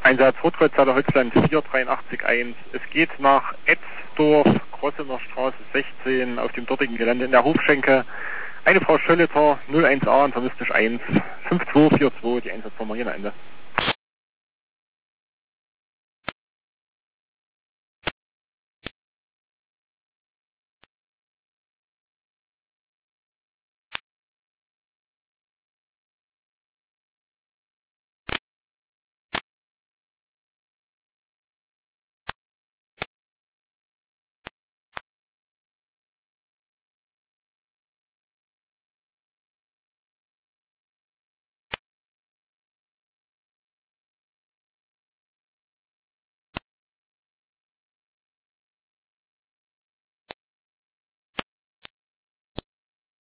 Einsatz Rotkreuzhalle Holzland 4881. Es geht nach Etzdorf, Grossener Straße 16, auf dem dortigen Gelände in der Hofschenke. Eine Frau Schölleter, 01a, intermistisch 1, 5242, die Einsatzformulieren Ende.